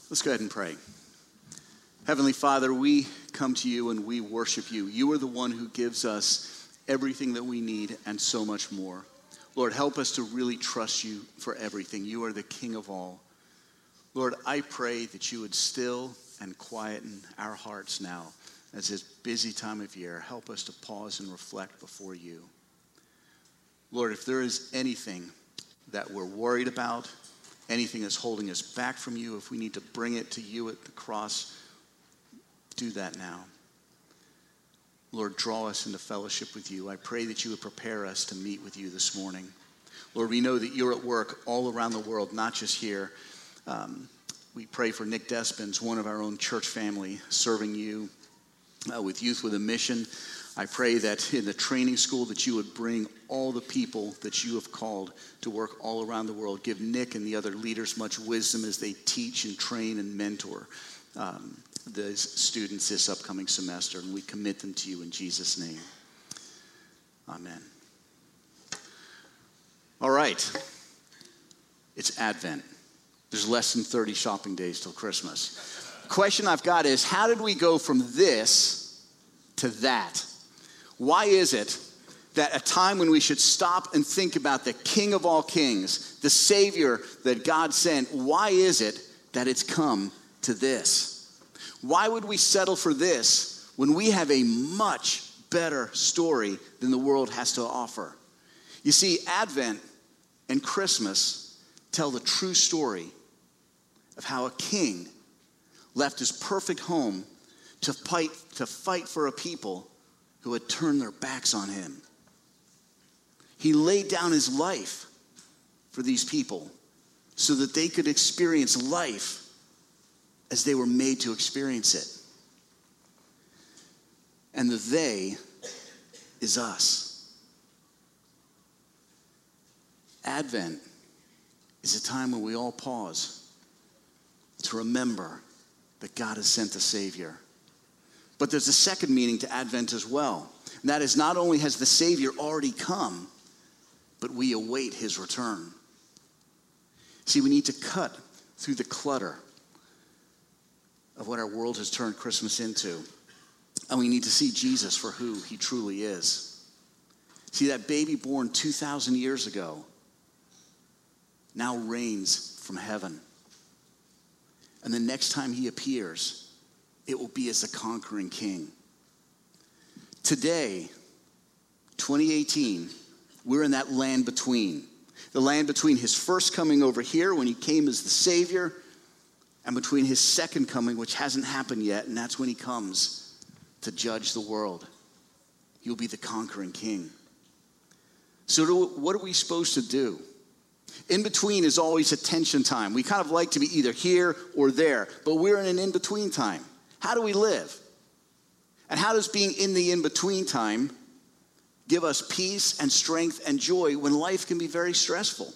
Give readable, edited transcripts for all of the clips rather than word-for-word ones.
Let's go ahead and pray. Heavenly Father, we come to you and we worship you. You are the one who gives us everything that we need and so much more. Lord, help us to really trust you for everything. You are the King of all. Lord, I pray that you would still and quieten our hearts now as this busy time of year. Help us to pause and reflect before you. Lord, if there is anything that we're worried about, anything that's holding us back from you, if we need to bring it to you at the cross, do that now. Lord, draw us into fellowship with you. I pray that you would prepare us to meet with you this morning. Lord, we know that you're at work all around the world, not just here. We pray for Nick Despins, one of our own church family, serving you with Youth with a Mission. I pray that in the training school that you would bring all the people that you have called to work all around the world. Give Nick and the other leaders much wisdom as they teach and train and mentor the students this upcoming semester. And we commit them to you in Jesus' name. Amen. All right. It's Advent. There's less than 30 shopping days till Christmas. The question I've got is, how did we go from this to that? Why is it that a time when we should stop and think about the King of all kings, the Savior that God sent, why is it that it's come to this? Why would we settle for this when we have a much better story than the world has to offer? You see, Advent and Christmas tell the true story of how a king left his perfect home to fight for a people who had turned their backs on him. He laid down his life for these people so that they could experience life as they were made to experience it. And the they is us. Advent is a time when we all pause to remember that God has sent a Savior. But there's a second meaning to Advent as well. And that is, not only has the Savior already come, but we await his return. See, we need to cut through the clutter of what our world has turned Christmas into. And we need to see Jesus for who he truly is. See, that baby born 2,000 years ago now reigns from heaven. And the next time he appears, it will be as a conquering king. Today, 2018, we're in that land between. The land between his first coming over here when he came as the Savior, and between his second coming, which hasn't happened yet, and that's when he comes to judge the world. He'll be the conquering king. So what are we supposed to do? In between is always a tension time. We kind of like to be either here or there, but we're in an in-between time. How do we live? And how does being in the in-between time give us peace and strength and joy when life can be very stressful?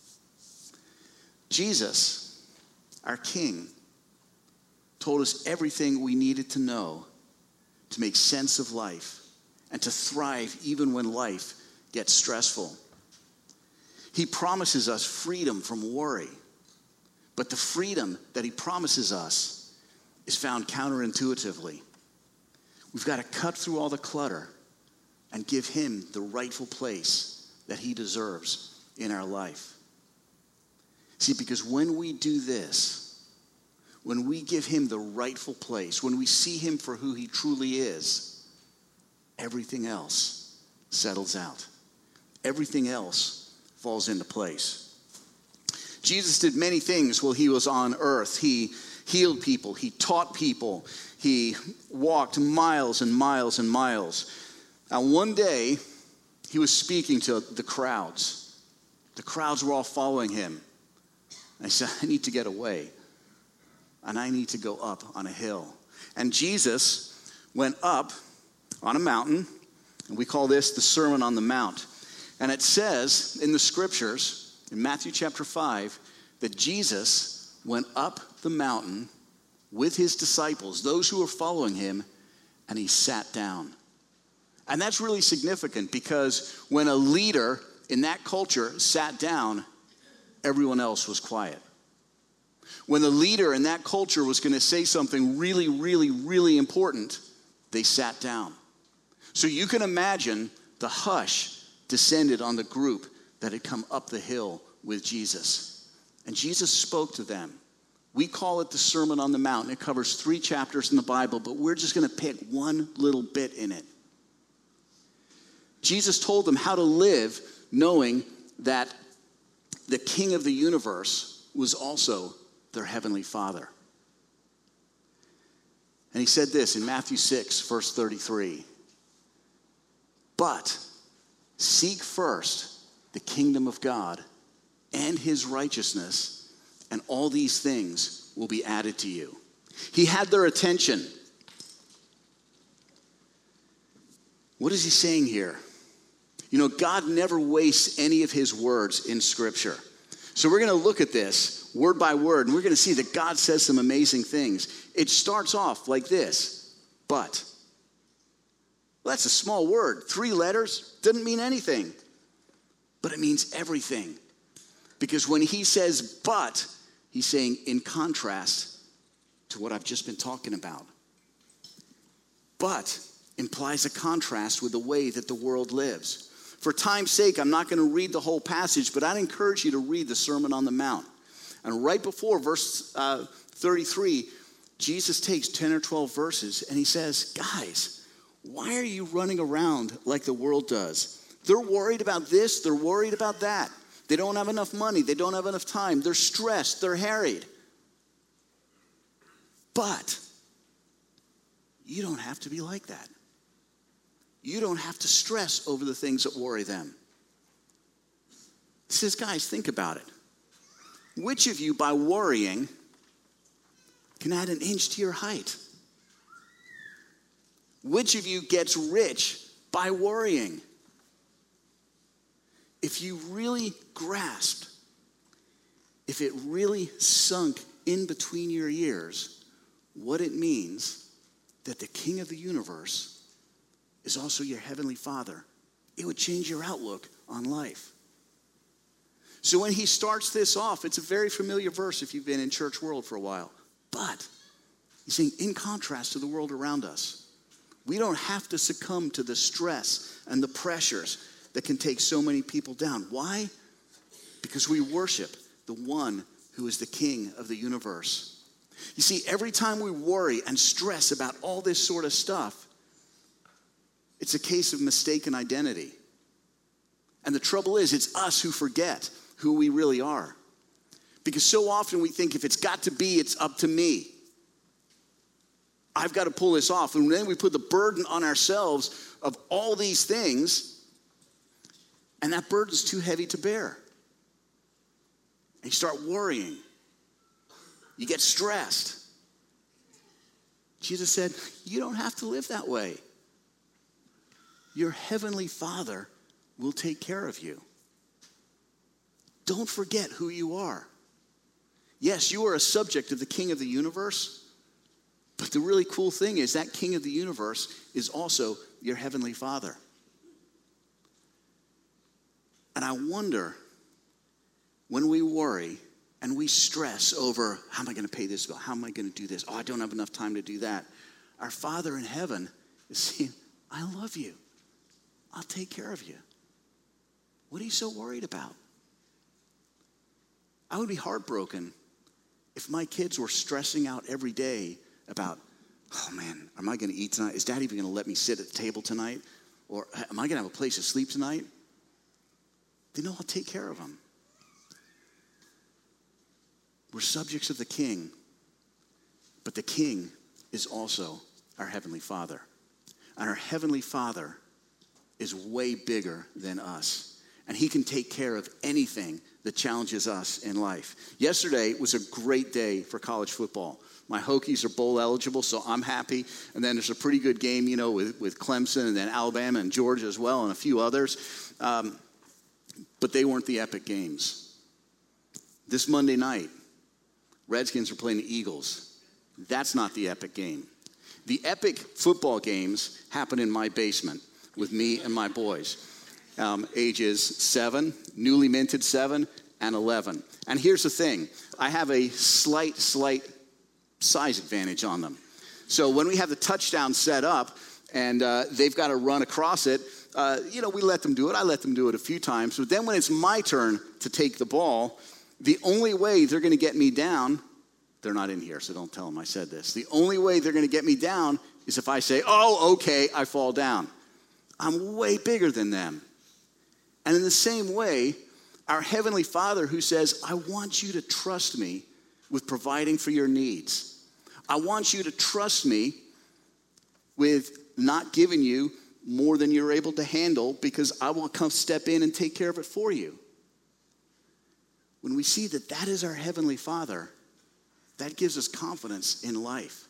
Jesus, our King, told us everything we needed to know to make sense of life and to thrive even when life gets stressful. He promises us freedom from worry, but the freedom that he promises us is found counterintuitively. We've got to cut through all the clutter and give him the rightful place that he deserves in our life. See, because when we do this, when we give him the rightful place, when we see him for who he truly is, everything else settles out. Everything else falls into place. Jesus did many things while he was on earth. He healed people. He taught people. He walked miles and miles and miles. Now, one day, he was speaking to the crowds. The crowds were all following him. And he said, I need to get away. And I need to go up on a hill. And Jesus went up on a mountain. And we call this the Sermon on the Mount. And it says in the scriptures, in Matthew chapter 5, that Jesus went up the mountain with his disciples, those who were following him, and he sat down. And that's really significant because when a leader in that culture sat down, everyone else was quiet. When the leader in that culture was going to say something really, really, really important, they sat down. So you can imagine the hush descended on the group that had come up the hill with Jesus. And Jesus spoke to them. We call it the Sermon on the Mount. It covers 3 chapters in the Bible, but we're just going to pick one little bit in it. Jesus told them how to live knowing that the King of the universe was also their heavenly Father. And he said this in Matthew 6, verse 33. But seek first the kingdom of God and his righteousness, and all these things will be added to you. He had their attention. What is he saying here? You know, God never wastes any of his words in Scripture. So we're going to look at this word by word, and we're going to see that God says some amazing things. It starts off like this, but. Well, that's a small word. 3 letters, doesn't mean anything. But it means everything. Because when he says but, he's saying in contrast to what I've just been talking about. But implies a contrast with the way that the world lives. For time's sake, I'm not going to read the whole passage, but I'd encourage you to read the Sermon on the Mount. And right before verse 33, Jesus takes 10 or 12 verses and he says, guys, why are you running around like the world does? They're worried about this, they're worried about that. They don't have enough money, they don't have enough time, they're stressed, they're harried. But you don't have to be like that. You don't have to stress over the things that worry them. He says, guys, think about it. Which of you, by worrying, can add an inch to your height? Which of you gets rich by worrying? If you really grasped, if it really sunk in between your ears, what it means that the King of the universe is also your heavenly Father, it would change your outlook on life. So when he starts this off, it's a very familiar verse if you've been in church world for a while. But he's saying, in contrast to the world around us, we don't have to succumb to the stress and the pressures that can take so many people down. Why? Because we worship the one who is the King of the universe. You see, every time we worry and stress about all this sort of stuff, it's a case of mistaken identity. And the trouble is, it's us who forget who we really are. Because so often we think if it's got to be, it's up to me. I've got to pull this off. And then we put the burden on ourselves of all these things, and that burden's too heavy to bear. And you start worrying. You get stressed. Jesus said, you don't have to live that way. Your heavenly Father will take care of you. Don't forget who you are. Yes, you are a subject of the King of the universe, but the really cool thing is that King of the universe is also your heavenly Father. And I wonder, when we worry and we stress over, how am I going to pay this bill? How am I going to do this? Oh, I don't have enough time to do that. Our Father in heaven is saying, I love you. I'll take care of you. What are you so worried about? I would be heartbroken if my kids were stressing out every day about, oh man, am I going to eat tonight? Is Dad even going to let me sit at the table tonight? Or am I going to have a place to sleep tonight? They know I'll take care of them. We're subjects of the King, but the King is also our Heavenly Father. And our Heavenly Father is way bigger than us. And he can take care of anything that challenges us in life. Yesterday was a great day for college football. My Hokies are bowl eligible, so I'm happy. And then there's a pretty good game, you know, with Clemson and then Alabama and Georgia as well and a few others. But they weren't the epic games. This Monday night, Redskins are playing the Eagles. That's not the epic game. The epic football games happen in my basement with me and my boys. Ages 7, newly minted 7, and 11. And here's the thing. I have a slight size advantage on them. So when we have the touchdown set up and they've got to run across it, we let them do it. I let them do it a few times. But then when it's my turn to take the ball, the only way they're going to get me down, they're not in here, so don't tell them I said this. The only way they're going to get me down is if I say, oh, okay, I fall down. I'm way bigger than them. And in the same way, our Heavenly Father who says, I want you to trust me with providing for your needs. I want you to trust me with not giving you more than you're able to handle because I will come step in and take care of it for you. When we see that that is our Heavenly Father, that gives us confidence in life.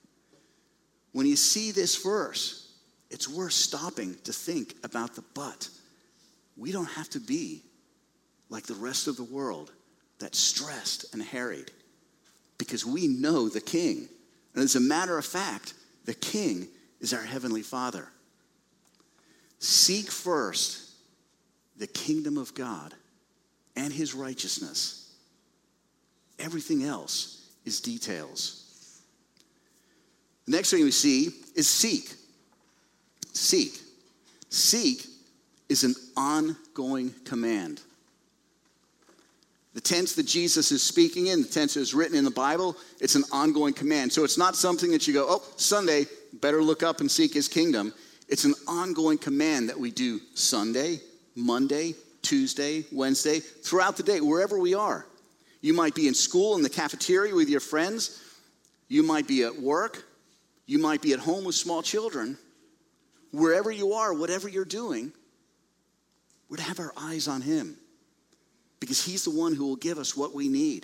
When you see this verse, it's worth stopping to think about the but. We don't have to be like the rest of the world that's stressed and harried because we know the King. And as a matter of fact, the King is our Heavenly Father. Seek first the kingdom of God and his righteousness. Everything else is details. The next thing we see is seek. Seek. Seek is an ongoing command. The tense that Jesus is speaking in, the tense that is written in the Bible, it's an ongoing command. So it's not something that you go, oh, Sunday, better look up and seek his kingdom. It's an ongoing command that we do Sunday, Monday, Tuesday, Wednesday, throughout the day, wherever we are. You might be in school, in the cafeteria with your friends. You might be at work. You might be at home with small children. Wherever you are, whatever you're doing, we're to have our eyes on him because he's the one who will give us what we need.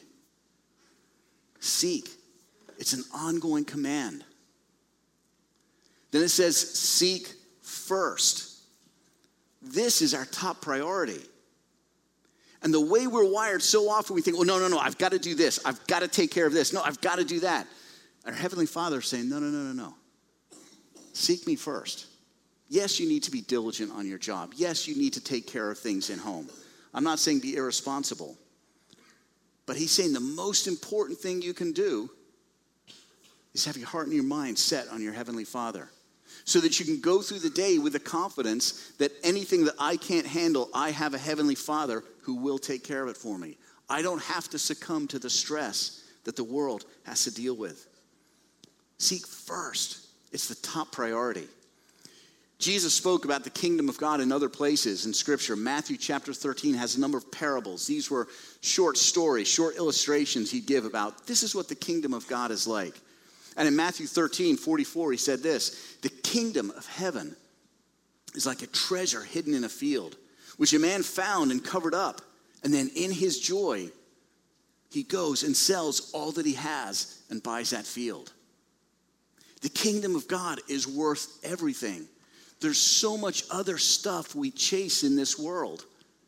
Seek. It's an ongoing command. Then it says, seek first. This is our top priority. And the way we're wired, so often we think, well, no, I've got to do this. I've got to take care of this. No, I've got to do that. Our Heavenly Father is saying, no. Seek me first. Yes, you need to be diligent on your job. Yes, you need to take care of things in home. I'm not saying be irresponsible. But he's saying the most important thing you can do is have your heart and your mind set on your Heavenly Father so that you can go through the day with the confidence that anything that I can't handle, I have a Heavenly Father who will take care of it for me. I don't have to succumb to the stress that the world has to deal with. Seek first. It's the top priority. Jesus spoke about the kingdom of God in other places in Scripture. Matthew chapter 13 has a number of parables. These were short stories, short illustrations he'd give about this is what the kingdom of God is like. And in Matthew 13:44, he said this, the kingdom of heaven is like a treasure hidden in a field, which a man found and covered up. And then in his joy, he goes and sells all that he has and buys that field. The kingdom of God is worth everything. There's so much other stuff we chase in this world.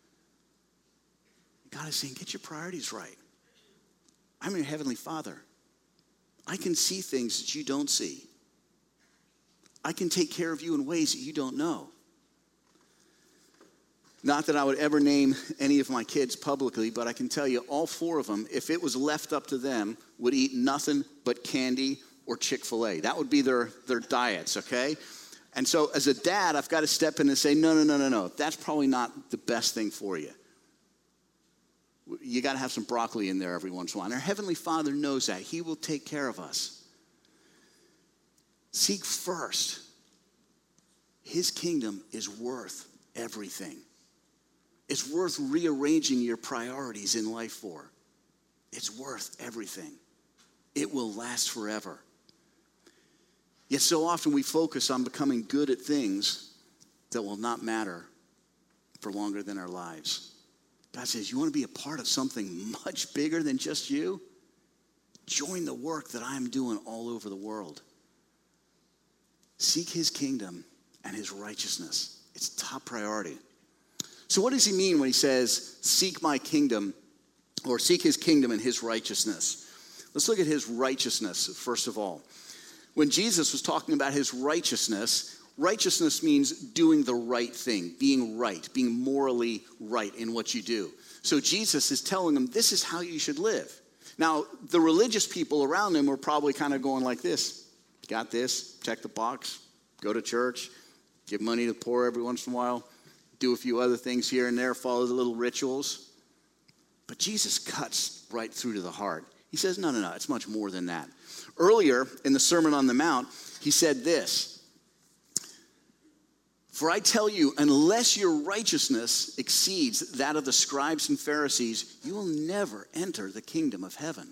God is saying, get your priorities right. I'm your Heavenly Father. I can see things that you don't see. I can take care of you in ways that you don't know. Not that I would ever name any of my kids publicly, but I can tell you all four of them, if it was left up to them, would eat nothing but candy or Chick-fil-A. That would be their diets, okay? And so as a dad, I've got to step in and say, no. That's probably not the best thing for you. You got to have some broccoli in there every once in a while. And our Heavenly Father knows that. He will take care of us. Seek first. His kingdom is worth everything. It's worth rearranging your priorities in life for. It's worth everything. It will last forever. Yet so often we focus on becoming good at things that will not matter for longer than our lives. God says, you want to be a part of something much bigger than just you? Join the work that I'm doing all over the world. Seek his kingdom and his righteousness. It's top priority. So what does he mean when he says, seek my kingdom, or seek his kingdom and his righteousness? Let's look at his righteousness, first of all. When Jesus was talking about his righteousness, Righteousness means doing the right thing, being morally right in what you do. So Jesus is telling them, this is how you should live. Now, the religious people around him were probably kind of going like this. Got this, check the box, go to church, give money to the poor every once in a while, do a few other things here and there, follow the little rituals. But Jesus cuts right through to the heart. He says, no, it's much more than that. Earlier in the Sermon on the Mount, he said this, for I tell you, unless your righteousness exceeds that of the scribes and Pharisees, you will never enter the kingdom of heaven.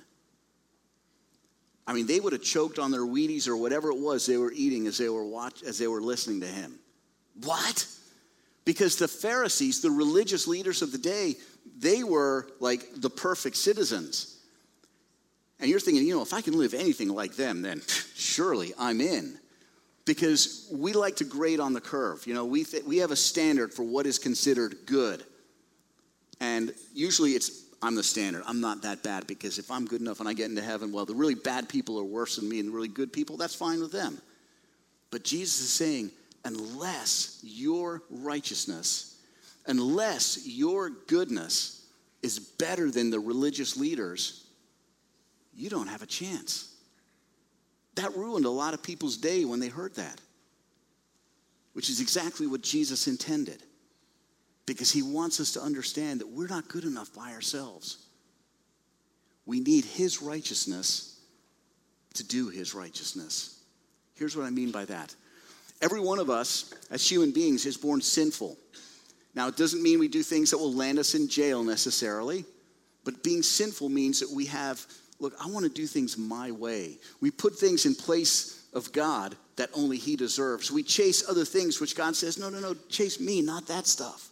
I mean, they would have choked on their Wheaties or whatever it was they were eating as they were listening to him. What? Because the Pharisees, the religious leaders of the day, they were like the perfect citizens. And you're thinking, if I can live anything like them, then surely I'm in. Because we like to grade on the curve. We have a standard for what is considered good. And usually I'm the standard. I'm not that bad, because if I'm good enough and I get into heaven, well, the really bad people are worse than me, and the really good people, that's fine with them. But Jesus is saying, unless your righteousness, unless your goodness is better than the religious leaders, you don't have a chance. That ruined a lot of people's day when they heard that, which is exactly what Jesus intended, because he wants us to understand that we're not good enough by ourselves. We need his righteousness to do his righteousness. Here's what I mean by that. Every one of us, as human beings, is born sinful. Now, it doesn't mean we do things that will land us in jail necessarily, but being sinful means that we have, look, I want to do things my way. We put things in place of God that only he deserves. We chase other things which God says, no, chase me, not that stuff.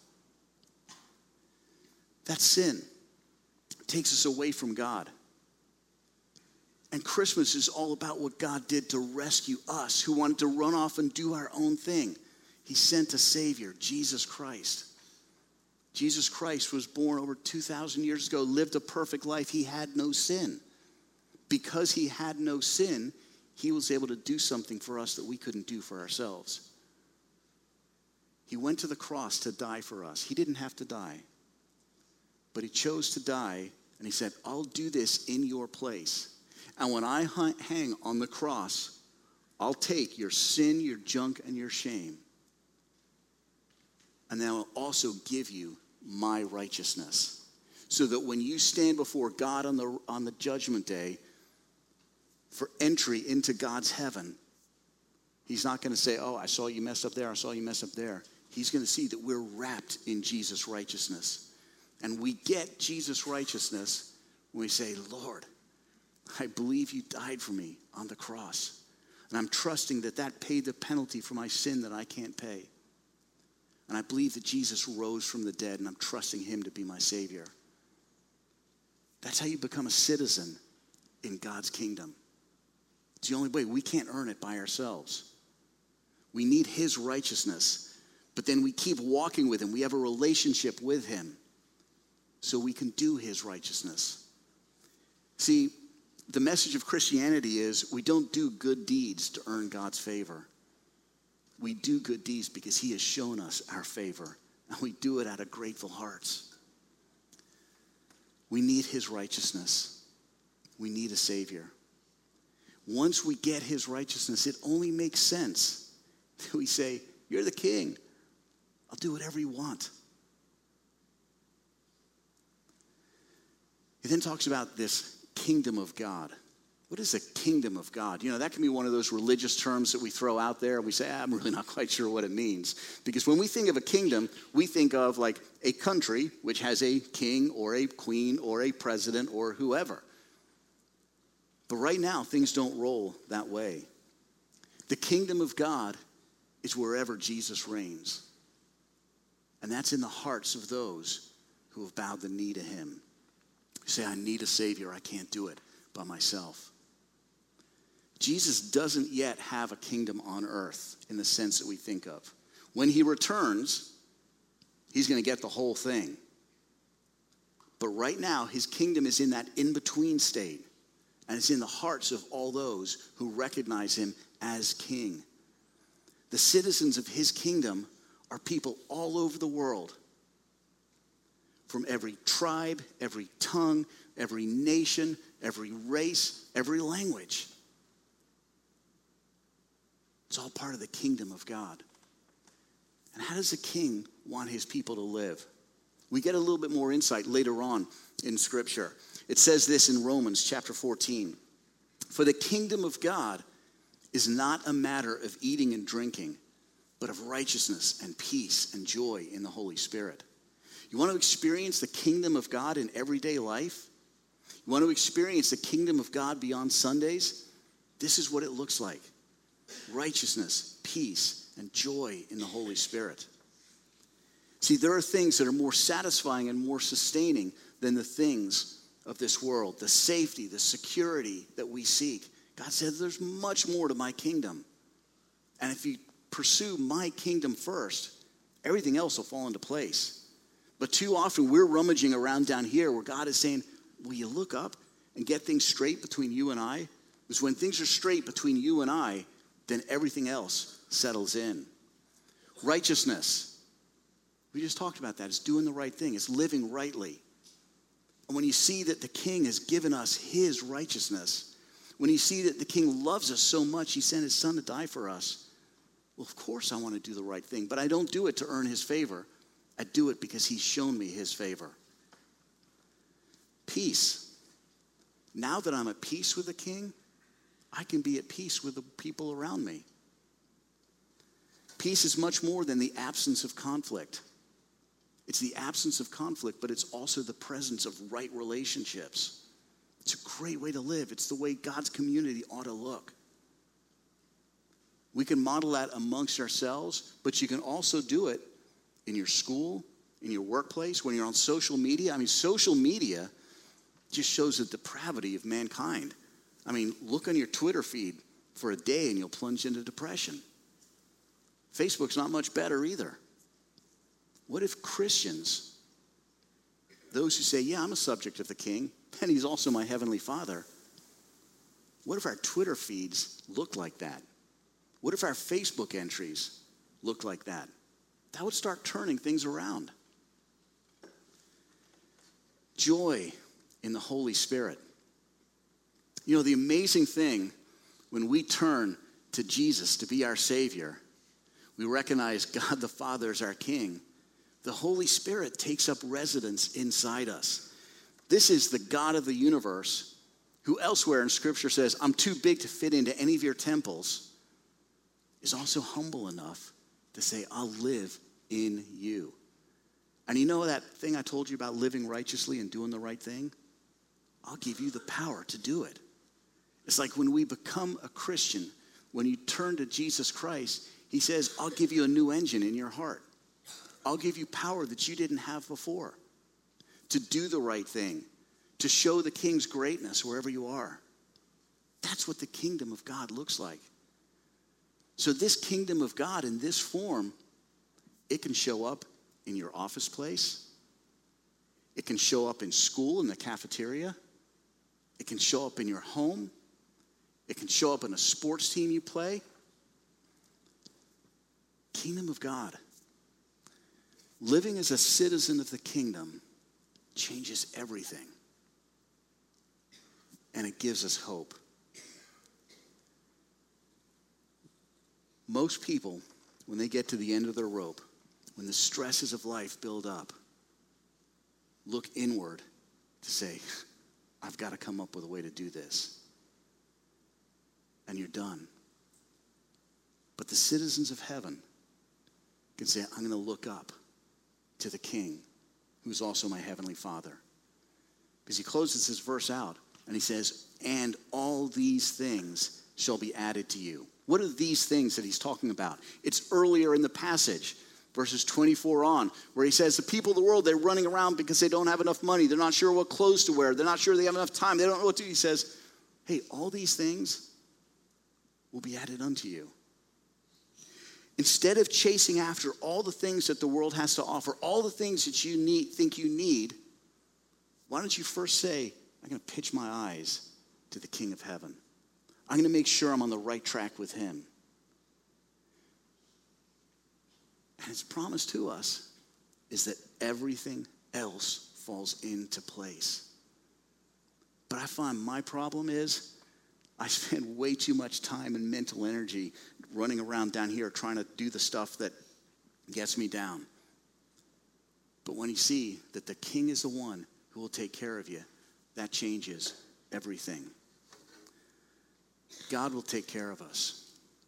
That's sin. It takes us away from God. And Christmas is all about what God did to rescue us who wanted to run off and do our own thing. He sent a Savior, Jesus Christ. Jesus Christ was born over 2,000 years ago, lived a perfect life. He had no sin. Because he had no sin, he was able to do something for us that we couldn't do for ourselves. He went to the cross to die for us. He didn't have to die. But he chose to die, and he said, I'll do this in your place. And when I hang on the cross, I'll take your sin, your junk, and your shame. And then I'll also give you my righteousness. So that when you stand before God on the judgment day for entry into God's heaven, he's not going to say, I saw you mess up there, I saw you mess up there. He's going to see that we're wrapped in Jesus' righteousness. And we get Jesus' righteousness when we say, Lord, I believe you died for me on the cross. And I'm trusting that paid the penalty for my sin that I can't pay. And I believe that Jesus rose from the dead, and I'm trusting him to be my Savior. That's how you become a citizen in God's kingdom. It's the only way. We can't earn it by ourselves. We need his righteousness. But then we keep walking with him. We have a relationship with him so we can do his righteousness. See, the message of Christianity is we don't do good deeds to earn God's favor. We do good deeds because he has shown us our favor, and we do it out of grateful hearts. We need his righteousness. We need a Savior. Once we get his righteousness, it only makes sense that we say, you're the king. I'll do whatever you want. He then talks about this kingdom of God. What is the kingdom of God? That can be one of those religious terms that we throw out there, and we say, I'm really not quite sure what it means. Because when we think of a kingdom, we think of like a country which has a king or a queen or a president or whoever. But right now, things don't roll that way. The kingdom of God is wherever Jesus reigns. And that's in the hearts of those who have bowed the knee to him. You say, I need a Savior. I can't do it by myself. Jesus doesn't yet have a kingdom on earth in the sense that we think of. When he returns, he's going to get the whole thing. But right now, his kingdom is in that in-between state. And it's in the hearts of all those who recognize him as king. The citizens of his kingdom are people all over the world, from every tribe, every tongue, every nation, every race, every language. It's all part of the kingdom of God. And how does a king want his people to live? We get a little bit more insight later on in Scripture. It says this in Romans chapter 14. For the kingdom of God is not a matter of eating and drinking, but of righteousness and peace and joy in the Holy Spirit. You want to experience the kingdom of God in everyday life? You want to experience the kingdom of God beyond Sundays? This is what it looks like. Righteousness, peace, and joy in the Holy Spirit. See, there are things that are more satisfying and more sustaining than the things of this world. The safety, the security that we seek. God said there's much more to my kingdom. And if you pursue my kingdom first, everything else will fall into place. But too often we're rummaging around down here where God is saying, will you look up and get things straight between you and I? Because when things are straight between you and I, then everything else settles in. Righteousness. We just talked about that. It's doing the right thing. It's living rightly. And when you see that the King has given us his righteousness, when you see that the King loves us so much, he sent his son to die for us, well, of course I want to do the right thing. But I don't do it to earn his favor. I do it because he's shown me his favor. Peace. Now that I'm at peace with the King, I can be at peace with the people around me. Peace is much more than the absence of conflict. It's the absence of conflict, but it's also the presence of right relationships. It's a great way to live. It's the way God's community ought to look. We can model that amongst ourselves, but you can also do it in your school, in your workplace, when you're on social media. I mean, social media just shows the depravity of mankind. I mean, look on your Twitter feed for a day and you'll plunge into depression. Facebook's not much better either. What if Christians, those who say, yeah, I'm a subject of the King, and he's also my heavenly Father, what if our Twitter feeds look like that? What if our Facebook entries look like that? That would start turning things around. Joy in the Holy Spirit. You know, the amazing thing when we turn to Jesus to be our Savior, we recognize God the Father as our King. The Holy Spirit takes up residence inside us. This is the God of the universe who elsewhere in Scripture says, I'm too big to fit into any of your temples, is also humble enough to say, I'll live in you. And you know that thing I told you about living righteously and doing the right thing? I'll give you the power to do it. It's like when we become a Christian, when you turn to Jesus Christ, he says, I'll give you a new engine in your heart. I'll give you power that you didn't have before to do the right thing, to show the King's greatness wherever you are. That's what the kingdom of God looks like. So this kingdom of God in this form, it can show up in your office place. It can show up in school, in the cafeteria. It can show up in your home. It can show up in a sports team you play. Kingdom of God. Living as a citizen of the kingdom changes everything. And it gives us hope. Most people, when they get to the end of their rope, when the stresses of life build up, look inward to say, I've got to come up with a way to do this. And you're done. But the citizens of heaven can say, I'm going to look up to the King, who's also my heavenly Father. Because he closes this verse out, and he says, and all these things shall be added to you. What are these things that he's talking about? It's earlier in the passage, verses 24 on, where he says the people of the world, they're running around because they don't have enough money. They're not sure what clothes to wear. They're not sure they have enough time. They don't know what to do. He says, hey, all these things will be added unto you. Instead of chasing after all the things that the world has to offer, all the things that you think you need, why don't you first say, I'm going to pitch my eyes to the King of heaven. I'm going to make sure I'm on the right track with him. And his promise to us is that everything else falls into place. But I find my problem is I spend way too much time and mental energy running around down here trying to do the stuff that gets me down. But when you see that the King is the one who will take care of you, that changes everything. God will take care of us.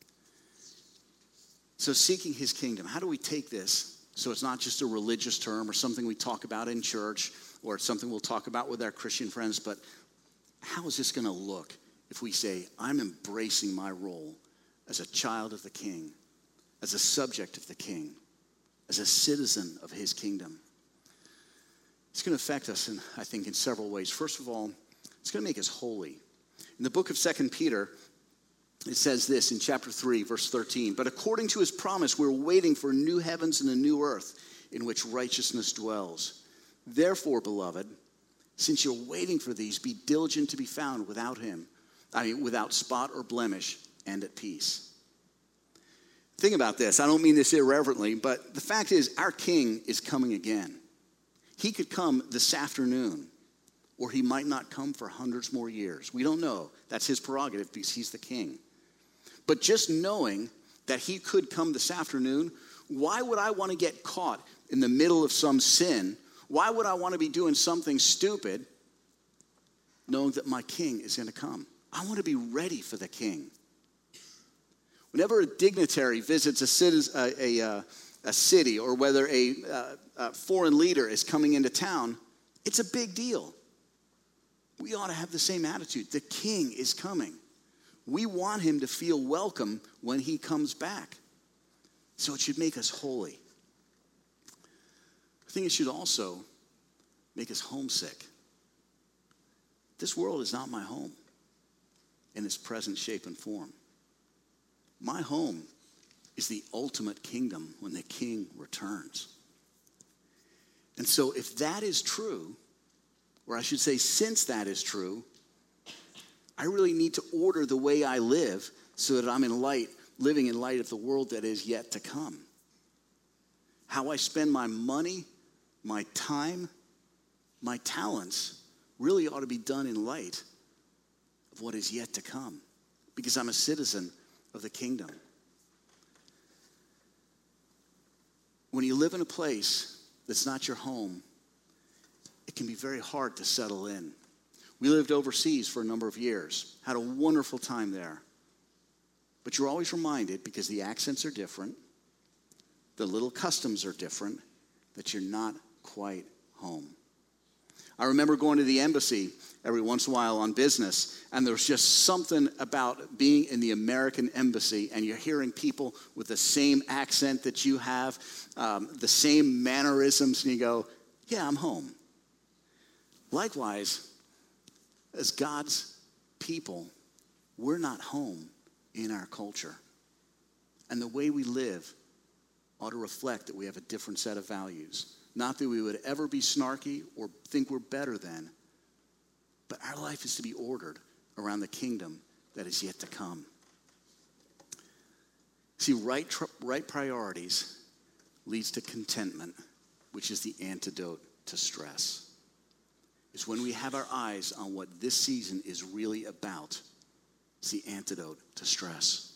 So seeking his kingdom, how do we take this so it's not just a religious term or something we talk about in church or it's something we'll talk about with our Christian friends, but how is this going to look if we say, I'm embracing my role as a child of the King, as a subject of the King, as a citizen of his kingdom? It's going to affect us, I think, in several ways. First of all, it's going to make us holy. In the book of 2 Peter, it says this in chapter 3, verse 13, but according to his promise, we're waiting for new heavens and a new earth in which righteousness dwells. Therefore, beloved, since you're waiting for these, be diligent to be found without spot or blemish and at peace. Think about this. I don't mean this irreverently, but the fact is our King is coming again. He could come this afternoon, or he might not come for hundreds more years. We don't know. That's his prerogative because he's the King. But just knowing that he could come this afternoon, why would I want to get caught in the middle of some sin? Why would I want to be doing something stupid knowing that my King is going to come? I want to be ready for the King. Whenever a dignitary visits a city or whether a foreign leader is coming into town, it's a big deal. We ought to have the same attitude. The King is coming. We want him to feel welcome when he comes back. So it should make us holy. I think it should also make us homesick. This world is not my home in its present shape and form. My home is the ultimate kingdom when the King returns. And so if that is true, or I should say since that is true, I really need to order the way I live so that I'm living in light of the world that is yet to come. How I spend my money, my time, my talents really ought to be done in light of what is yet to come, because I'm a citizen of the kingdom. When you live in a place that's not your home, it can be very hard to settle in. We lived overseas for a number of years, had a wonderful time there. But you're always reminded, because the accents are different, the little customs are different, that you're not quite home. I remember going to the embassy every once in a while on business, and there's just something about being in the American embassy, and you're hearing people with the same accent that you have, the same mannerisms, and you go, yeah, I'm home. Likewise, as God's people, we're not home in our culture. And the way we live ought to reflect that we have a different set of values. Not that we would ever be snarky or think we're better than, but our life is to be ordered around the kingdom that is yet to come. See, right priorities leads to contentment, which is the antidote to stress. It's when we have our eyes on what this season is really about. It's the antidote to stress.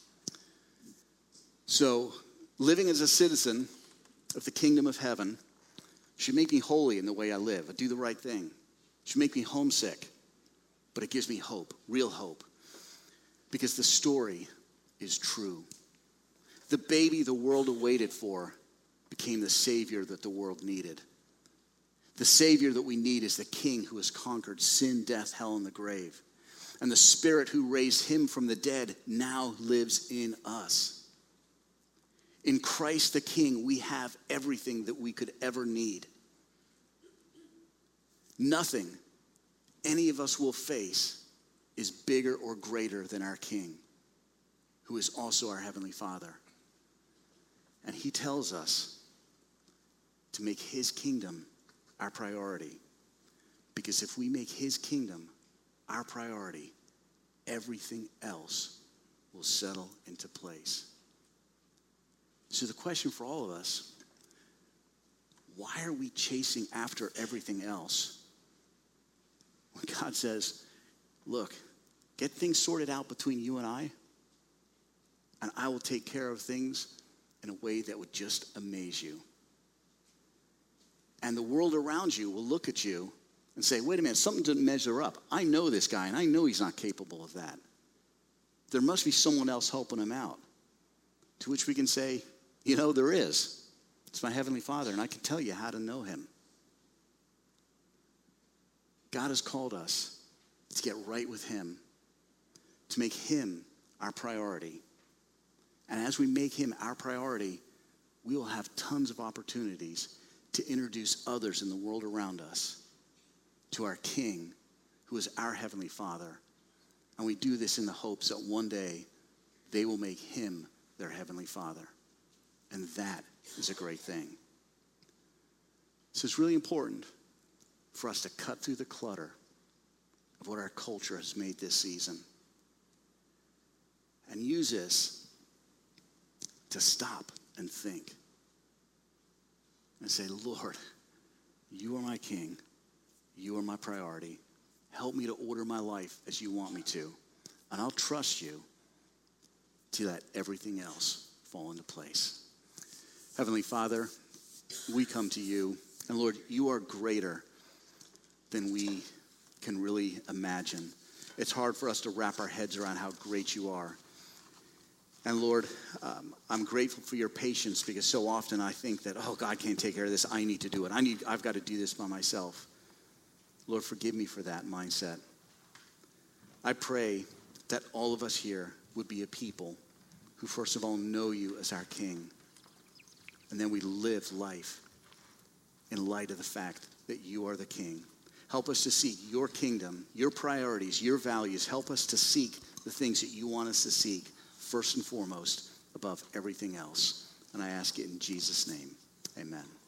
So, living as a citizen of the kingdom of heaven should make me holy in the way I live. I do the right thing. It should make me homesick, but it gives me hope, real hope, because the story is true. The baby the world awaited for became the Savior that the world needed. The Savior that we need is the King who has conquered sin, death, hell, and the grave. And the Spirit who raised him from the dead now lives in us. In Christ the King, we have everything that we could ever need. Nothing any of us will face is bigger or greater than our King, who is also our Heavenly Father. And he tells us to make his kingdom our priority. Because if we make his kingdom our priority, everything else will settle into place. So the question for all of us, why are we chasing after everything else? When God says, look, get things sorted out between you and I will take care of things in a way that would just amaze you. And the world around you will look at you and say, wait a minute, something didn't measure up. I know this guy, and I know he's not capable of that. There must be someone else helping him out. To which we can say, there is. It's my Heavenly Father, and I can tell you how to know him. God has called us to get right with him, to make him our priority. And as we make him our priority, we will have tons of opportunities to introduce others in the world around us to our King, who is our Heavenly Father. And we do this in the hopes that one day they will make him their Heavenly Father. And that is a great thing. So it's really important for us to cut through the clutter of what our culture has made this season and use this to stop and think and say, Lord, you are my King. You are my priority. Help me to order my life as you want me to. And I'll trust you to let everything else fall into place. Heavenly Father, we come to you. And Lord, you are greater than we can really imagine. It's hard for us to wrap our heads around how great you are. And Lord, I'm grateful for your patience, because so often I think that, oh, God can't take care of this. I need to do it. I've got to do this by myself. Lord, forgive me for that mindset. I pray that all of us here would be a people who first of all know you as our King. And then we live life in light of the fact that you are the King. Help us to seek your kingdom, your priorities, your values. Help us to seek the things that you want us to seek first and foremost above everything else. And I ask it in Jesus' name. Amen.